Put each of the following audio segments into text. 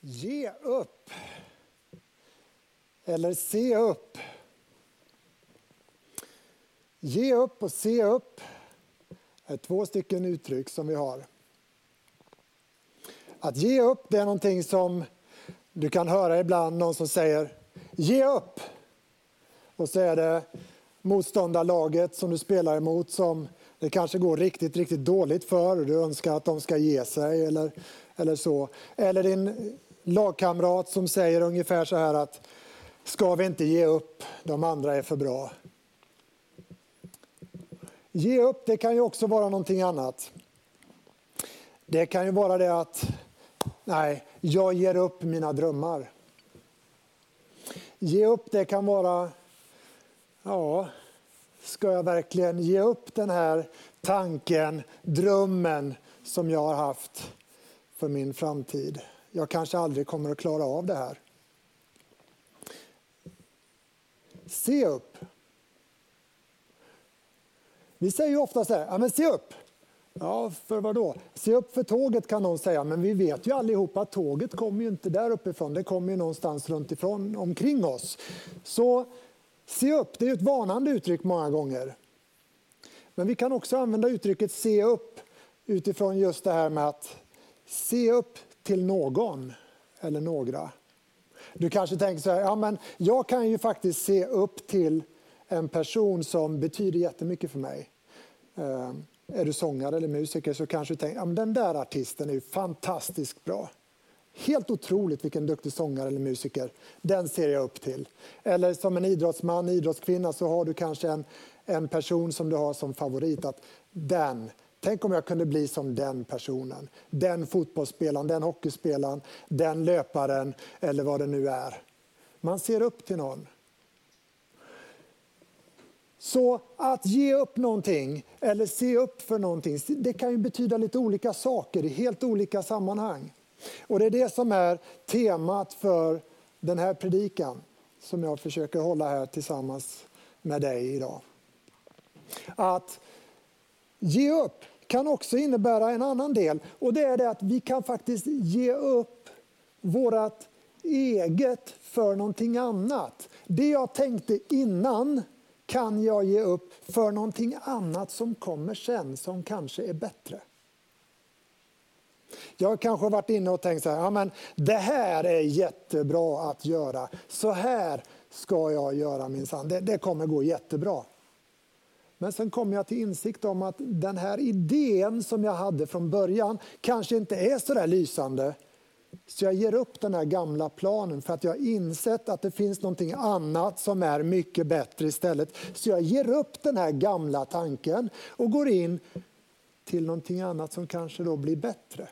Ge upp. Eller se upp. Ge upp och se upp är 2 stycken uttryck som vi har. Att ge upp, det är någonting som du kan höra ibland, någon som säger ge upp. Och så är det motståndarlaget som du spelar emot som det kanske går riktigt, riktigt dåligt för. Och du önskar att de ska ge sig eller så. Eller din lagkamrat som säger ungefär så här att ska vi inte ge upp, de andra är för bra. Ge upp, det kan ju också vara någonting annat. Det kan ju vara det att nej, jag ger upp mina drömmar. Ge upp, det kan vara ja, ska jag verkligen ge upp den här tanken, drömmen som jag har haft för min framtid. Jag kanske aldrig kommer att klara av det här. Se upp. Vi säger ju ofta så här, ja men se upp. Ja, för vad då? Se upp för tåget kan någon säga, men vi vet ju allihopa att tåget kommer ju inte där uppifrån. Det kommer ju någonstans runt ifrån, omkring oss. Så se upp, det är ju ett varnande uttryck många gånger. Men vi kan också använda uttrycket se upp utifrån just det här med att se upp till någon eller några. Du kanske tänker så här, ja men jag kan ju faktiskt se upp till en person som betyder jättemycket för mig. Är du sångare eller musiker så kanske du tänker, ja men den där artisten är ju fantastiskt bra. Helt otroligt vilken duktig sångare eller musiker. Den ser jag upp till. Eller som en idrottsman, idrottskvinna så har du kanske en person som du har som favorit. Att tänk om jag kunde bli som den personen. Den fotbollsspelaren, den hockeyspelaren, den löparen eller vad det nu är. Man ser upp till någon. Så att ge upp någonting eller se upp för någonting, det kan ju betyda lite olika saker i helt olika sammanhang. Och det är det som är temat för den här predikan som jag försöker hålla här tillsammans med dig idag. Att ge upp kan också innebära en annan del, och det är det att vi kan faktiskt ge upp vårat eget för någonting annat. Det jag tänkte innan kan jag ge upp för någonting annat som kommer sen, som kanske är bättre. Jag har kanske varit inne och tänkt så här, ja men det här är jättebra att göra. Så här ska jag göra minsann. Det kommer gå jättebra. Men sen kom jag till insikt om att den här idén som jag hade från början kanske inte är så där lysande. Så jag ger upp den här gamla planen för att jag har insett att det finns någonting annat som är mycket bättre istället. Så jag ger upp den här gamla tanken och går in till någonting annat som kanske då blir bättre.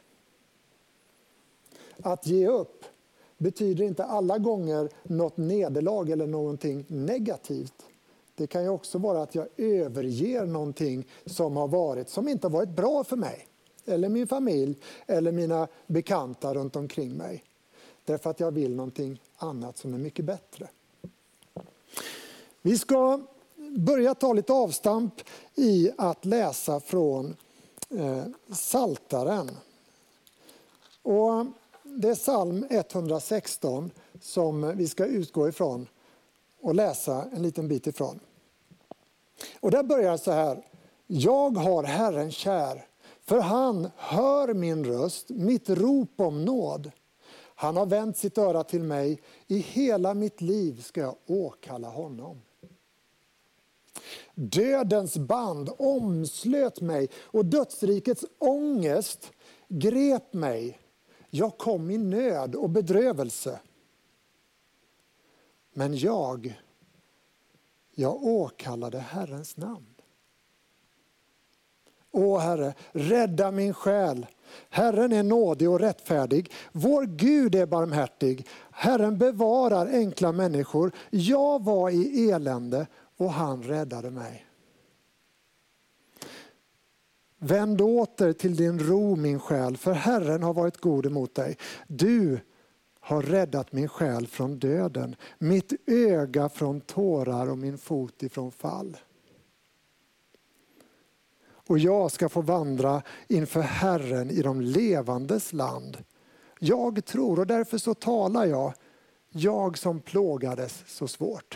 Att ge upp betyder inte alla gånger något nederlag eller någonting negativt. Det kan ju också vara att jag överger någonting som inte har varit bra för mig. Eller min familj eller mina bekanta runt omkring mig. Därför att jag vill någonting annat som är mycket bättre. Vi ska börja ta lite avstamp i att läsa från Psaltaren. Och det är psalm 116 som vi ska utgå ifrån och läsa en liten bit ifrån. Och där börjar så här. Jag har Herren kär, för han hör min röst, mitt rop om nåd. Han har vänt sitt öra till mig, i hela mitt liv ska jag åkalla honom. Dödens band omslöt mig och dödsrikets ångest grep mig. Jag kom i nöd och bedrövelse. Men jag åkallade Herrens namn. Åh Herre, rädda min själ. Herren är nådig och rättfärdig. Vår Gud är barmhärtig. Herren bevarar enkla människor. Jag var i elände och han räddade mig. Vänd åter till din ro min själ, för Herren har varit god emot dig. Du har räddat min själ från döden, mitt öga från tårar och min fot ifrån fall. Och jag ska få vandra inför Herren i de levandes land. Jag tror och därför så talar jag som plågades så svårt.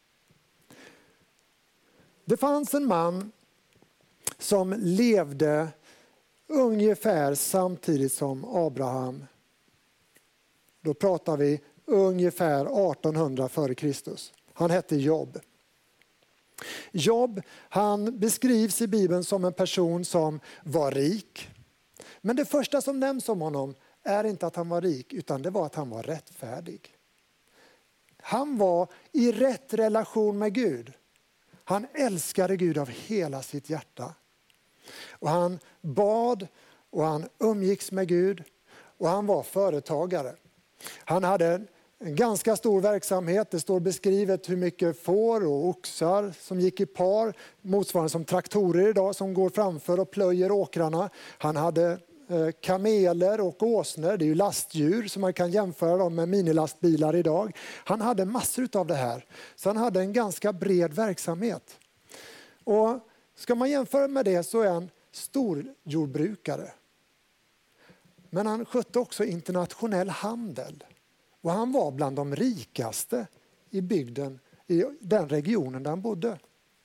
Det fanns en man som levde ungefär samtidigt som Abraham. Då pratar vi ungefär 1800 före Kristus. Han hette Job. Job, han beskrivs i Bibeln som en person som var rik. Men det första som nämns om honom är inte att han var rik, utan det var att han var rättfärdig. Han var i rätt relation med Gud. Han älskade Gud av hela sitt hjärta. Och han bad och han umgicks med Gud och han var företagare. Han hade en ganska stor verksamhet. Det står beskrivet hur mycket får och oxar som gick i par, motsvarande som traktorer idag som går framför och plöjer åkrarna. Han hade kameler och åsnor, det är ju lastdjur som man kan jämföra dem med minilastbilar idag. Han hade massor av det här, så han hade en ganska bred verksamhet. Och ska man jämföra med det så är han storjordbrukare. Men han skötte också internationell handel. Och han var bland de rikaste i bygden, i den regionen där han bodde.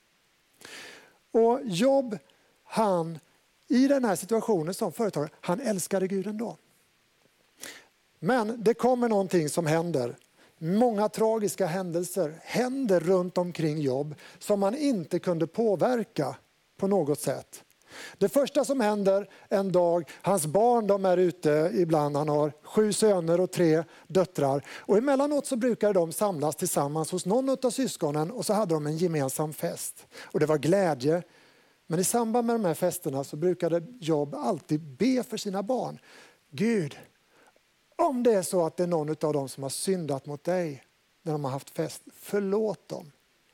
Och Job, han i den här situationen som företagare, han älskade Gud ändå. Men det kommer någonting som händer. Många tragiska händelser händer runt omkring Job som man inte kunde påverka på något sätt. Det första som händer en dag, hans barn de är ute ibland, han har 7 söner och 3 döttrar. Och emellanåt så brukar de samlas tillsammans hos någon av syskonen och så hade de en gemensam fest. Och det var glädje. Men i samband med de här festerna så brukade Job alltid be för sina barn. Gud, om det är så att det är någon av dem som har syndat mot dig när de har haft fest, förlåt dem.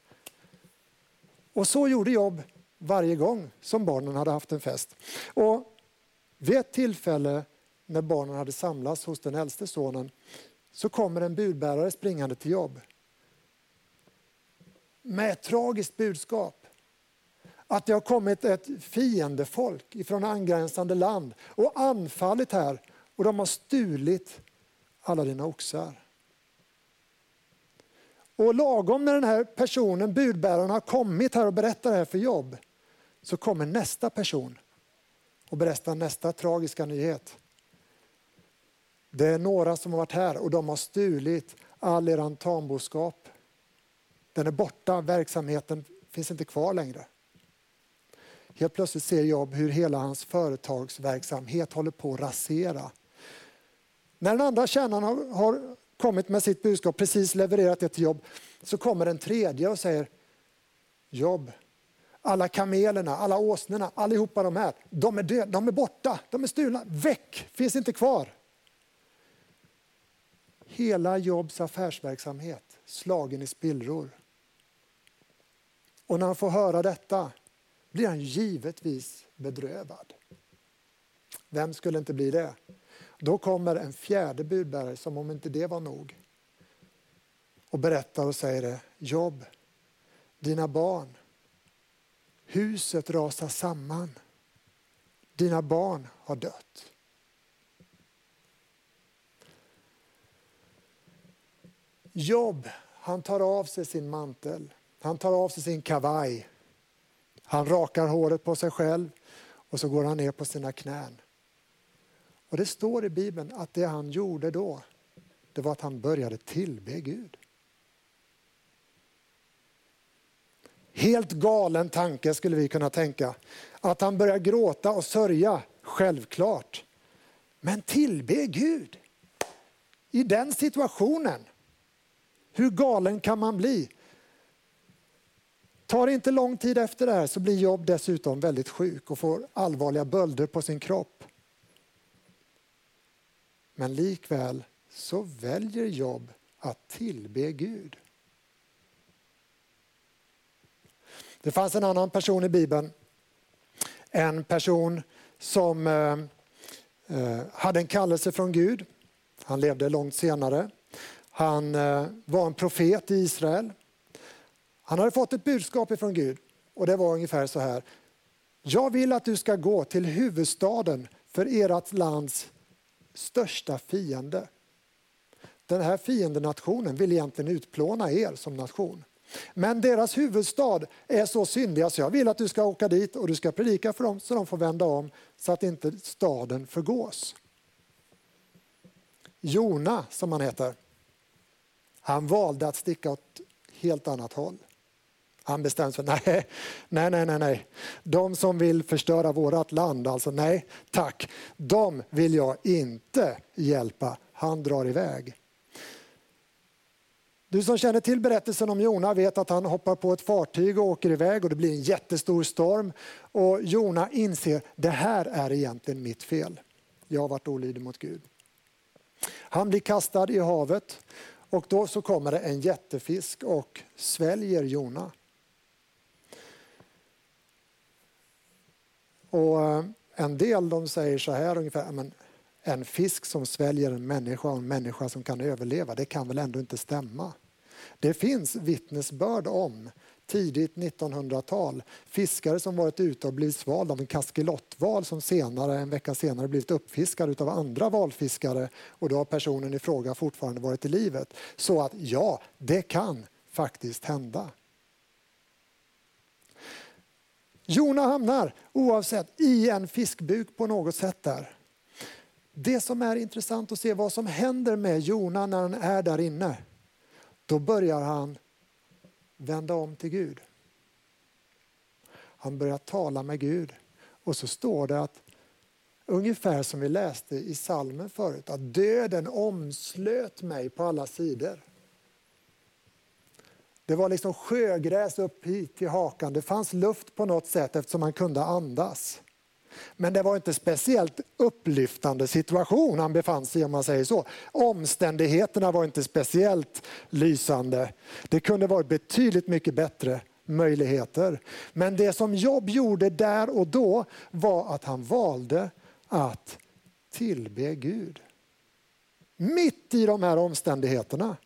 Och så gjorde Job varje gång som barnen hade haft en fest. Och vid ett tillfälle när barnen hade samlats hos den äldste sonen så kommer en budbärare springande till Job med ett tragiskt budskap. Att det har kommit ett fiendefolk ifrån angränsande land och anfallit här och de har stulit alla dina oxar. Och lagom när den här personen, budbäraren, har kommit här och berättar det här för Job så kommer nästa person och berättar nästa tragiska nyhet. Det är några som har varit här och de har stulit all eran tamboskap. Den är borta, verksamheten finns inte kvar längre. Helt plötsligt ser Job hur hela hans företagsverksamhet håller på att rasera. När den andra tjänaren har kommit med sitt budskap, precis levererat det till Job, så kommer den tredje och säger: Job, alla kamelerna, alla åsnorna, allihopa de här, de är döda, de är borta, de är stulna, väck, finns inte kvar. Hela Jobs affärsverksamhet slagen i spillror. Och när han får höra detta blir han givetvis bedrövad. Vem skulle inte bli det? Då kommer en fjärde budbärare, som om inte det var nog, och berättar och säger det: Job, dina barn, huset rasar samman. Dina barn har dött. Job, han tar av sig sin mantel. Han tar av sig sin kavaj. Han rakar håret på sig själv och så går han ner på sina knän. Och det står i Bibeln att det han gjorde då, det var att han började tillbe Gud. Helt galen tanke skulle vi kunna tänka. Att han börjar gråta och sörja, självklart. Men tillbe Gud i den situationen. Hur galen kan man bli? Tar inte lång tid efter det här så blir Job dessutom väldigt sjuk och får allvarliga bölder på sin kropp. Men likväl så väljer Job att tillbe Gud. Det fanns en annan person i Bibeln. En person som hade en kallelse från Gud. Han levde långt senare. Han var en profet i Israel. Han hade fått ett budskap ifrån Gud och det var ungefär så här: jag vill att du ska gå till huvudstaden för ert lands största fiende. Den här fiendenationen vill egentligen utplåna er som nation. Men deras huvudstad är så syndiga så jag vill att du ska åka dit och du ska predika för dem så de får vända om så att inte staden förgås. Jona, som han heter, han valde att sticka åt helt annat håll. Han bestämde sig för nej. De som vill förstöra vårat land, alltså nej tack, de vill jag inte hjälpa. Han drar iväg. Du som känner till berättelsen om Jona vet att han hoppar på ett fartyg och åker iväg och det blir en jättestor storm. Och Jona inser, det här är egentligen mitt fel. Jag har varit olydig mot Gud. Han blir kastad i havet och då så kommer det en jättefisk och sväljer Jona. Och en del de säger så här ungefär, men en fisk som sväljer en människa och en människa som kan överleva, det kan väl ändå inte stämma. Det finns vittnesbörd om tidigt 1900-tal fiskare som varit ute och blivit svalda av en kaskelotval som en vecka senare blivit uppfiskad av andra valfiskare och då har personen i fråga fortfarande varit i livet. Så att ja, det kan faktiskt hända. Jona hamnar oavsett i en fiskbuk på något sätt där. Det som är intressant att se vad som händer med Jona när han är där inne. Då börjar han vända om till Gud. Han börjar tala med Gud. Och så står det att ungefär som vi läste i salmen förut. Att döden omslöt mig på alla sidor. Det var liksom sjögräs upp hit till hakan. Det fanns luft på något sätt eftersom man kunde andas. Men det var inte speciellt upplyftande situation han befann sig i om man säger så. Omständigheterna var inte speciellt lysande. Det kunde varit betydligt mycket bättre möjligheter. Men det som Job gjorde där och då var att han valde att tillbe Gud. Mitt i de här omständigheterna.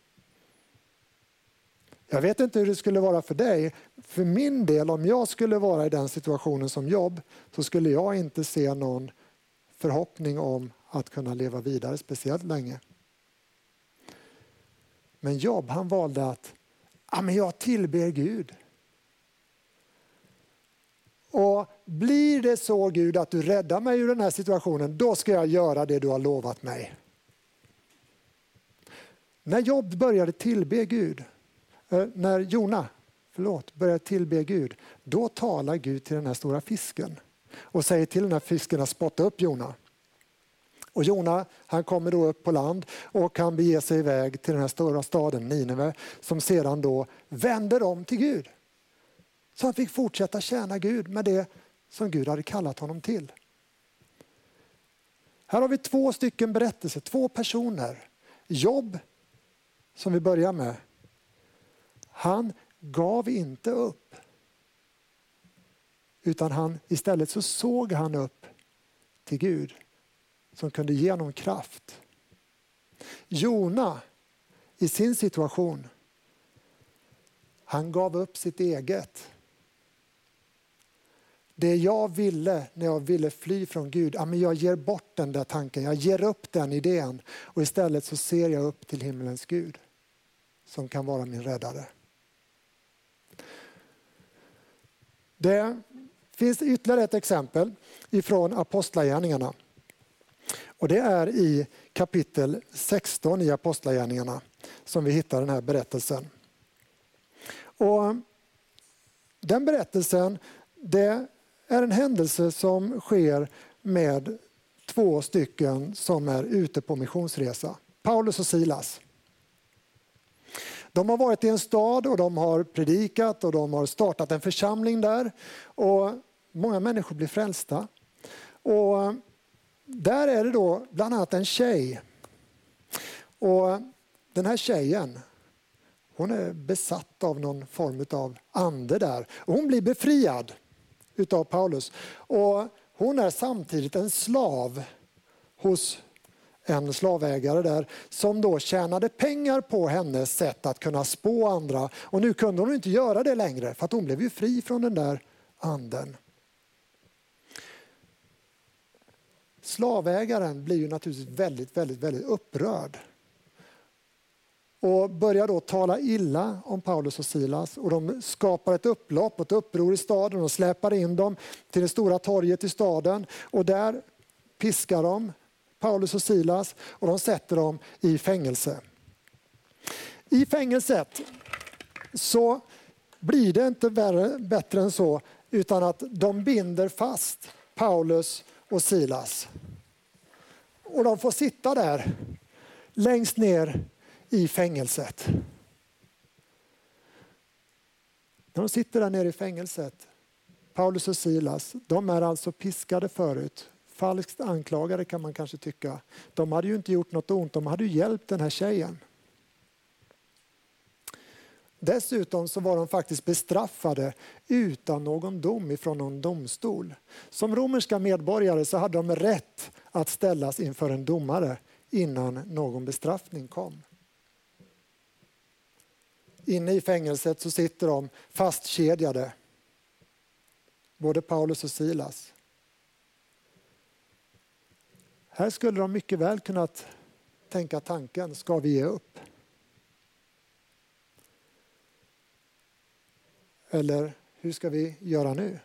Jag vet inte hur det skulle vara för dig. För min del, om jag skulle vara i den situationen som Job, så skulle jag inte se någon förhoppning om att kunna leva vidare speciellt länge. Men Job, han valde att jag tillber Gud. Och blir det så Gud att du räddar mig ur den här situationen, då ska jag göra det du har lovat mig. När Job började tillbe Gud, när Jona börjar tillbe Gud, då talar Gud till den här stora fisken och säger till den här fisken att spotta upp Jona. Och Jona, han kommer då upp på land och kan bege sig iväg till den här stora staden Nineve som sedan då vänder om till Gud. Så han fick fortsätta tjäna Gud med det som Gud hade kallat honom till. Här har vi 2 stycken berättelser, 2 personer. Job, som vi börjar med, han gav inte upp. Utan istället så såg han upp till Gud som kunde ge honom kraft. Jona i sin situation, han gav upp sitt eget. Det jag ville när jag ville fly från Gud, jag ger bort den där tanken, jag ger upp den idén och istället så ser jag upp till himmelens Gud som kan vara min räddare. Det finns ytterligare ett exempel ifrån Apostlagärningarna. Och det är i kapitel 16 i Apostlagärningarna som vi hittar den här berättelsen. Och den berättelsen, det är en händelse som sker med 2 stycken som är ute på missionsresa. Paulus och Silas. De har varit i en stad och de har predikat och de har startat en församling där. Och många människor blir frälsta. Och där är det då bland annat en tjej. Och den här tjejen, hon är besatt av någon form av ande där. Och hon blir befriad utav Paulus. Och hon är samtidigt en slav hos en slavägare där som då tjänade pengar på hennes sätt att kunna spå andra. Och nu kunde hon inte göra det längre för att hon blev ju fri från den där anden. Slavägaren blir ju naturligtvis väldigt upprörd. Och börjar då tala illa om Paulus och Silas. Och de skapar ett upplopp och ett uppror i staden. Och släpar in dem till det stora torget i staden. Och där piskar de Paulus och Silas och de sätter dem i fängelse. I fängelset så blir det inte bättre än så, utan att de binder fast Paulus och Silas. Och de får sitta där längst ner i fängelset. När de sitter där nere i fängelset, Paulus och Silas, de är alltså piskade förut. Falskt anklagade kan man kanske tycka. De hade ju inte gjort något ont, de hade ju hjälpt den här tjejen. Dessutom så var de faktiskt bestraffade utan någon dom ifrån någon domstol. Som romerska medborgare så hade de rätt att ställas inför en domare innan någon bestraffning kom. Inne i fängelset så sitter de fastkedjade, både Paulus och Silas. Här skulle de mycket väl kunnat tänka tanken, ska vi ge upp? Eller hur ska vi göra nu?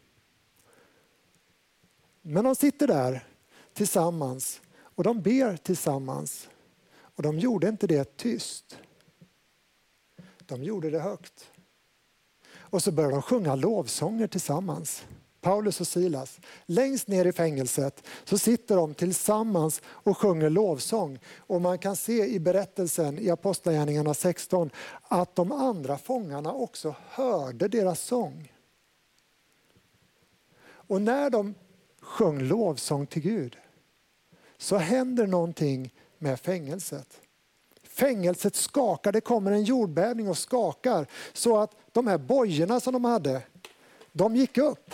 Men de sitter där tillsammans och de ber tillsammans. Och de gjorde inte det tyst. De gjorde det högt. Och så började de sjunga lovsånger tillsammans. Paulus och Silas. Längst ner i fängelset så sitter de tillsammans och sjunger lovsång. Och man kan se i berättelsen i Apostlagärningarna 16 att de andra fångarna också hörde deras sång. Och när de sjöng lovsång till Gud så händer någonting med fängelset. Fängelset skakar, det kommer en jordbävning och skakar så att de här bojorna som de hade, de gick upp.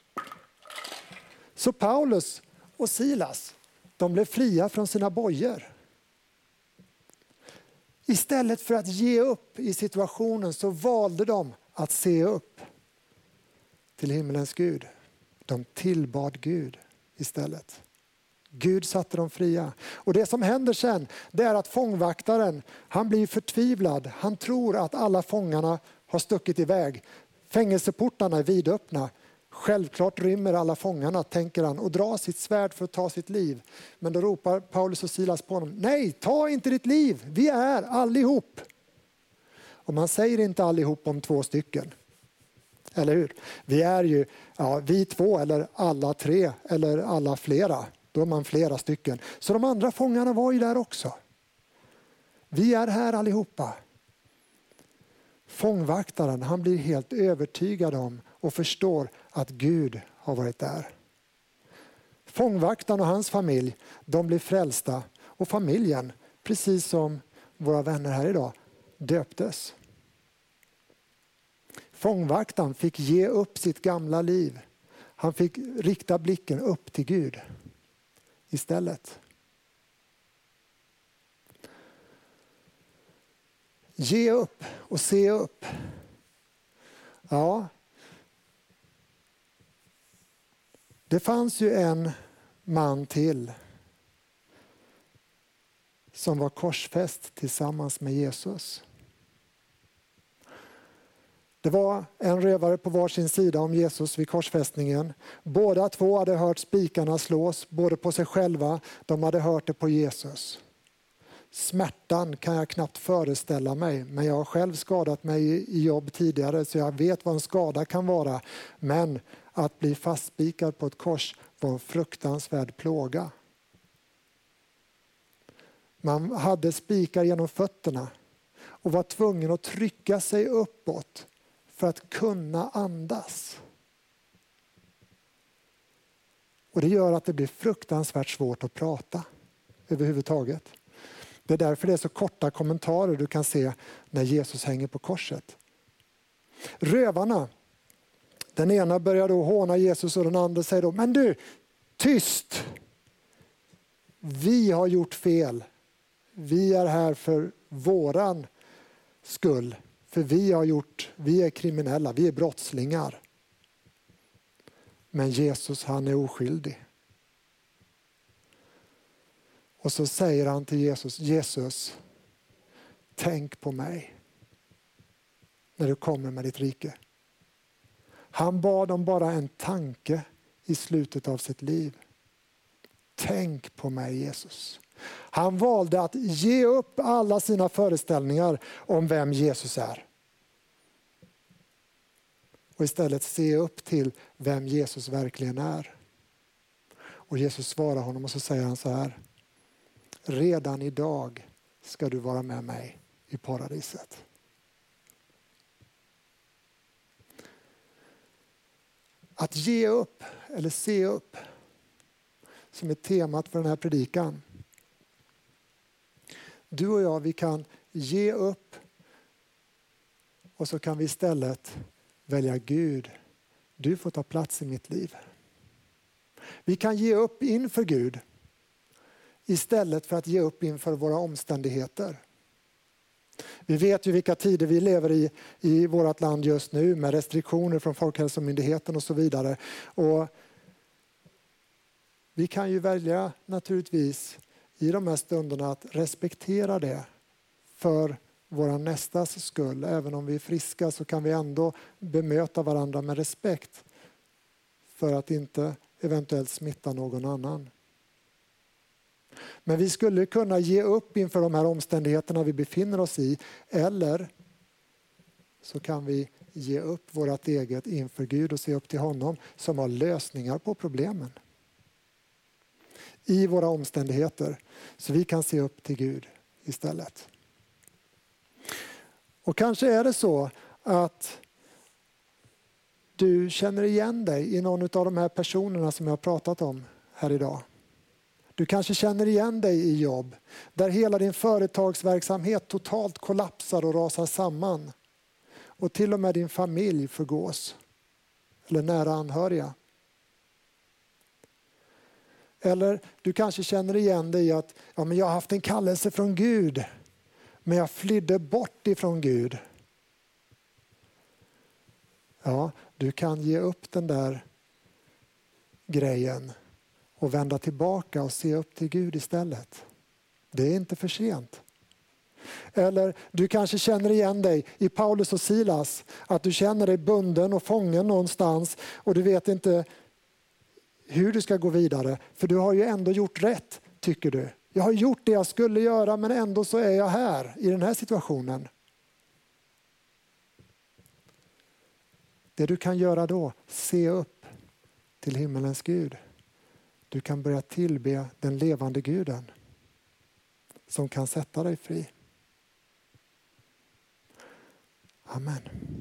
Så Paulus och Silas, de blev fria från sina bojor. Istället för att ge upp i situationen så valde de att se upp till himmelens Gud. De tillbad Gud istället. Gud satte dem fria. Och det som händer sen, det är att fångvaktaren, han blir förtvivlad. Han tror att alla fångarna har stuckit iväg. Fängelseportarna är vidöppna. Självklart rymmer alla fångarna, tänker han, och drar sitt svärd för att ta sitt liv. Men då ropar Paulus och Silas på honom: nej, ta inte ditt liv, vi är allihop. Och man säger inte allihop om 2 stycken. Eller hur? Vi är ju, vi 2 eller alla 3 eller alla flera. Då är man flera stycken. Så de andra fångarna var ju där också. Vi är här allihopa. Fångvaktaren, han blir helt övertygad om och förstår att Gud har varit där. Fångvaktaren och hans familj, de blir frälsta. Och familjen, precis som våra vänner här idag, döptes. Fångvaktaren fick ge upp sitt gamla liv. Han fick rikta blicken upp till Gud istället. Ge upp och se upp. Ja. Det fanns ju en man till som var korsfäst tillsammans med Jesus. Det var en rövare på varsin sida om Jesus vid korsfästningen. Båda 2 hade hört spikarna slås, både på sig själva, de hade hört det på Jesus. Smärtan kan jag knappt föreställa mig, men jag har själv skadat mig i jobb tidigare så jag vet vad en skada kan vara. Men att bli fastspikad på ett kors var en fruktansvärd plåga. Man hade spikar genom fötterna och var tvungen att trycka sig uppåt för att kunna andas. Och det gör att det blir fruktansvärt svårt att prata överhuvudtaget. Det är därför det är så korta kommentarer du kan se när Jesus hänger på korset. Rövarna, den ena börjar då håna Jesus och den andra säger då: men du, tyst! Vi har gjort fel. Vi är här för våran skull. För vi är kriminella, vi är brottslingar. Men Jesus, han är oskyldig. Och så säger han till Jesus, Jesus, tänk på mig när du kommer med ditt rike. Han bad om bara en tanke i slutet av sitt liv. Tänk på mig, Jesus. Han valde att ge upp alla sina föreställningar om vem Jesus är. Och istället se upp till vem Jesus verkligen är. Och Jesus svarar honom och så säger han så här. Redan idag ska du vara med mig i paradiset. Att ge upp eller se upp som är temat för den här predikan. Du och jag, vi kan ge upp och så kan vi istället välja Gud. Du får ta plats i mitt liv. Vi kan ge upp inför Gud istället för att ge upp inför våra omständigheter. Vi vet ju vilka tider vi lever i vårt land just nu med restriktioner från Folkhälsomyndigheten och så vidare. Och vi kan ju välja naturligtvis i de här stunderna att respektera det för våra nästas skull. Även om vi är friska så kan vi ändå bemöta varandra med respekt för att inte eventuellt smitta någon annan. Men vi skulle kunna ge upp inför de här omständigheterna vi befinner oss i, eller så kan vi ge upp vårt eget inför Gud och se upp till honom som har lösningar på problemen i våra omständigheter. Så vi kan se upp till Gud istället. Och kanske är det så att du känner igen dig i någon av de här personerna som jag har pratat om här idag. Du kanske känner igen dig i jobb där hela din företagsverksamhet totalt kollapsar och rasar samman. Och till och med din familj förgås. Eller nära anhöriga. Eller du kanske känner igen dig i att men jag har haft en kallelse från Gud. Men jag flydde bort ifrån Gud. Ja, du kan ge upp den där grejen och vända tillbaka och se upp till Gud istället. Det är inte för sent. Eller du kanske känner igen dig i Paulus och Silas. Att du känner dig bunden och fången någonstans och du vet inte hur du ska gå vidare. För du har ju ändå gjort rätt, tycker du. Jag har gjort det jag skulle göra men ändå så är jag här i den här situationen. Det du kan göra då, se upp till himmelens Gud. Du kan börja tillbe den levande Guden som kan sätta dig fri. Amen.